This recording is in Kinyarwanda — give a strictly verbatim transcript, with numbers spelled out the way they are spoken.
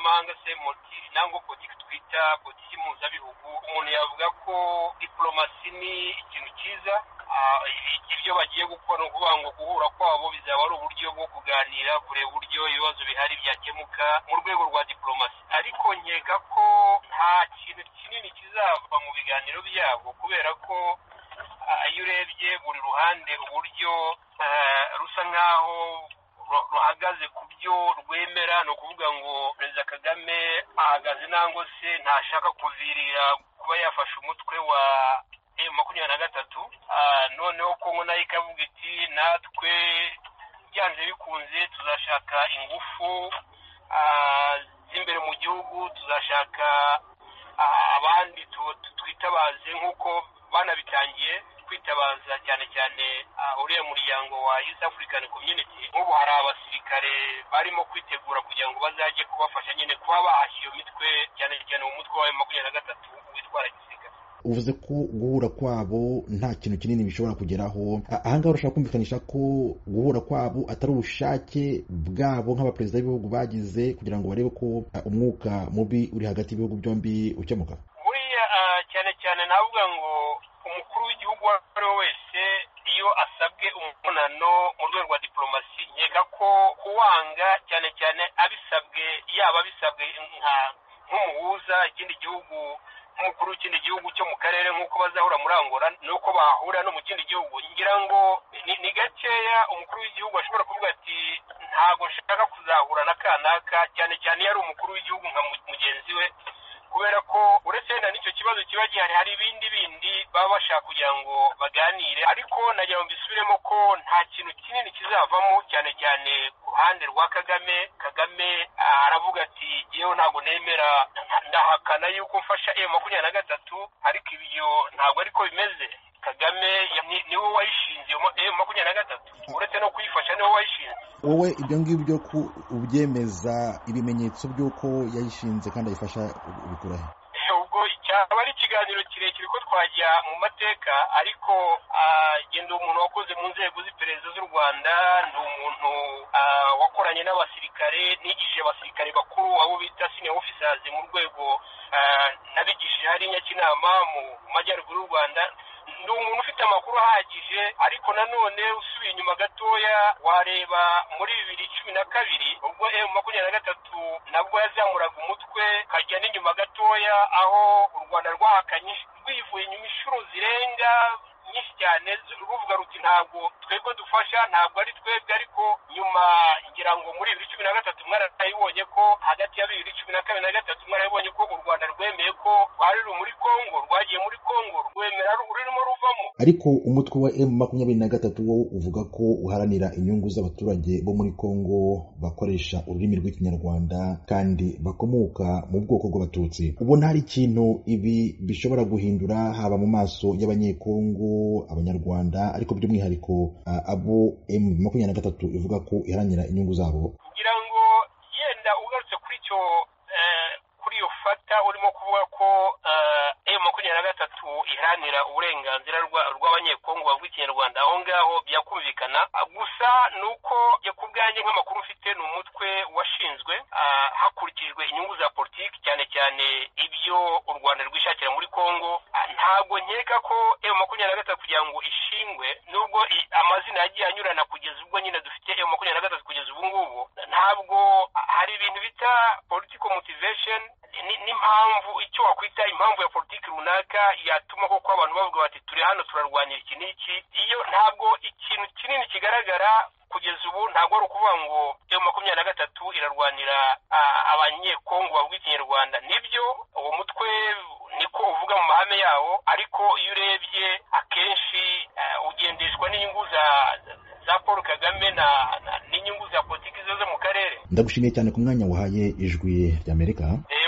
mpuzamahanga se moti nango politiki twita politiki mpuzabihugu, umuntu yavuga ko diplomasi ni ikintu cyiza. Ibyo bagiye gukora ukuvuga ngo guhura kwabo bizaba ari uburyo bwo kuganira kureba uburyo ibibazo bihari byakemuka mu rwego rwa diplomasi, ariko nkeka ko nta kintu kinini kizava mu biganiro byabo, kubera ko iyo urebye buri ruhande uburyo rusa nk'aho ruhagaze ku byo rwemera, ni ukuvuga ngo Perezida Kagame ahagaze nangwa se ntashaka kuvirira kuba yafashe umutwe wa makumyabiri na gatatu. Noneho Kongo nayo ikavuga iti natwe byanze bikunze tuzashaka ingufu z'imbere mu gihugu, tuzashaka abandi twitabaze nk'uko banabitangiye kwitabaza cyane cyane uriya muryango wa East African Community. Nk'ubu hari abasirikare barimo kwitegura kugira ngo bazajye kubafasha nyine kuba bahashya iyo mitwe, cyane cyane mu mutwe wa makumyabiri na gatatu witwara gisirikare. Uvuze ko guhura kwabo nta kintu kinini bishobora kugeraho. Ahangaha urashaka kumvikanisha ko guhura kwabo atari ubushake bwabo nk'abaperezida b'ibihugu bagize kugira ngo barebe ko umwuka mubi uri hagati y'ibihugu byombi ukemuka? Buriya cyane cyane navuga ngo umukuru w'igihugu uwo ari we wese iyo asabwe umubonano mu rwego rwa diplomasi, nkeka ko kuwanga cyane cyane abisabwe, yaba abisabwe nk'umuhuza ikindi gihugu, nk'umukuru w'ikindi gihugu cyo mu karere nk'uko bazahura muri Angola, nuko bahura no mu kindi gihugu. Ngira ngo ni gakeya umukuru w'igihugu ashobora kuvuga ati ntabwo nshaka kuzahura na kanaka, cyane cyane iyo ari umukuru w'igihugu nka mugenzi we, kubera ko uretse na nicyo kibazo kiba gihari, hari ibindi bindi baba bashaka kugira ngo baganire. Ariko nagira ngo mbisubiremo ko nta kintu kinini kizavamo, cyane cyane ku ruhande rwa Kagame. Kagame aravuga ati yewe ntabwo nemera, ndahakana yuko mfasha M makumyabiri na gatatu, ariko ibyo ntabwo ariko bimeze. Kagame niwe wayishinze M makumyabiri na gatatu, uretse no kuyifasha niwe wayishinze. Wowe ibyo ngibyo ko ubyemeza, ibimenyetso by'uko yayishinze kandi ayifasha ubikura he? Ubwo cyaba ari ikiganiro kirekire ko twajya mu mateka, ariko genda umuntu wakoze mu nzego z'iperereza z'u Rwanda, ni umuntu wakoranye n'abasirikare, nigishije abasirikare bakuru abo bita senior officers mu rwego nabigishije hari Nyakinama mu majyaruguru y'u Rwanda. Ni umuntu ufite amakuru ahagije, ariko nanone usubiye inyuma gatoya wareba muri bibiri cumi na kabiri ubwo M makumyabiri na gatatu nabwo yazamuraga umutwe, kajya n'inyuma gatoya aho u Rwanda rwahakanye rwivuye inyuma inshuro zirenga nyinshi cyane, ruvuga ruti ntabwo twebwe dufasha, ntabwo ari twebwe. Ariko nyuma ngira ngo muri bibiri cumi na gatatu mwarayibonye ko hagati ya bibiri cumi na kabiri na gatatu mwarayibonye ko u Rwanda rwemeye ko rwari ruri muri Kongo, rwagiye muri Kongo rwemera rurimo ruvamo. Ariko umutwe wa M makumyabiri na gatatu wo uvuga ko uharanira inyungu z'abaturage bo muri Kongo bakoresha ururimi rw'ikinyarwanda kandi bakomoka mu bwoko bw'abatutsi. Ubona hari ikintu ibi bishobora guhindura haba mu maso y'abanyekongo, abanyarwanda, ariko by'umwihariko abo M makumyabiri na gatatu ivuga ko iharanira inyungu zabo? Ngira ngo yenda ugarutse kuri cyo kuri iyo fata urimo kuvuga ko M makumyabiri na gatatu iharanira uburenganzira rw'abanyekongo bavuga ikinyarwanda, aho ngaho byakumvikana. Gusa nuko jye ku bwanjye nk'amakuru ufite ni umutwe washinzwe hakurikijwe inyungu za politiki, cyane cyane ibyo u Rwanda rwishakira muri Kongo. Ntabwo nkeka ko M makumyabiri na gatatu kugira ngo ishingwe, nubwo amazina yagiye anyurana kugeza ubwo nyine dufite M makumyabiri na gatatu kugeza ubu ngubu, ntabwo hari ibintu bita political motivation n'impamvu, icyo wakwita impamvu ya politiki runaka yatuma koko abantu bavuga bati turi hano turarwanira iki n'iki. Iyo ntabwo ikintu kinini kigaragara kugeza ubu, ntabwo ari ukuvuga ngo M makumyabiri na gatatu irarwanira abanyekongo bavuga ikinyarwanda. Nibyo uwo mutwe niko uvuga mu mahame yawo, ariko iyo urebye akenshi ugendeshwa n'inyungu za za Paul Kagame na n'inyungu za politiki zo mu karere. Ndagushimiye cyane ku mwanya wahaye Ijwi ry'Amerika.